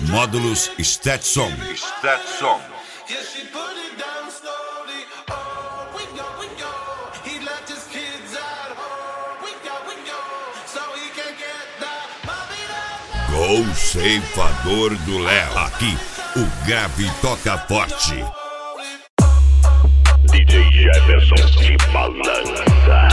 Módulos Stetson. Stetson. Gol ceifador do Léo. Aqui, o grave toca forte. DJ Jefferson que balança.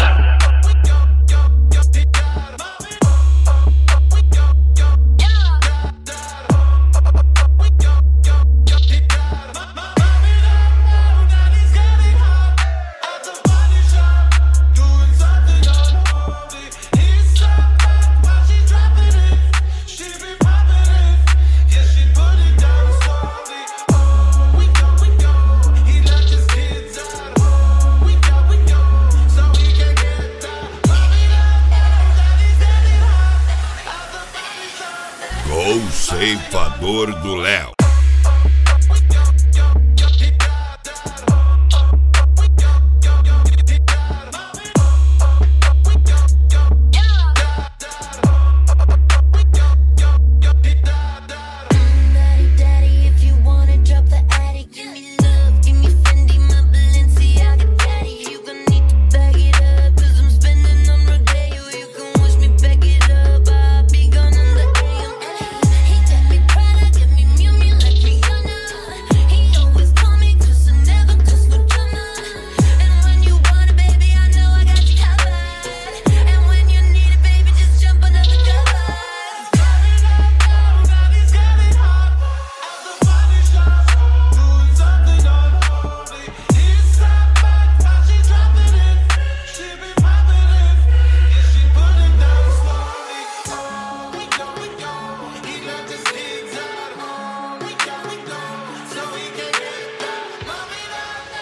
Gol ceifador do Léo.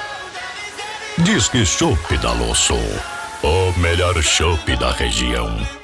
Disque Chopp da Losso, o melhor chopp da região.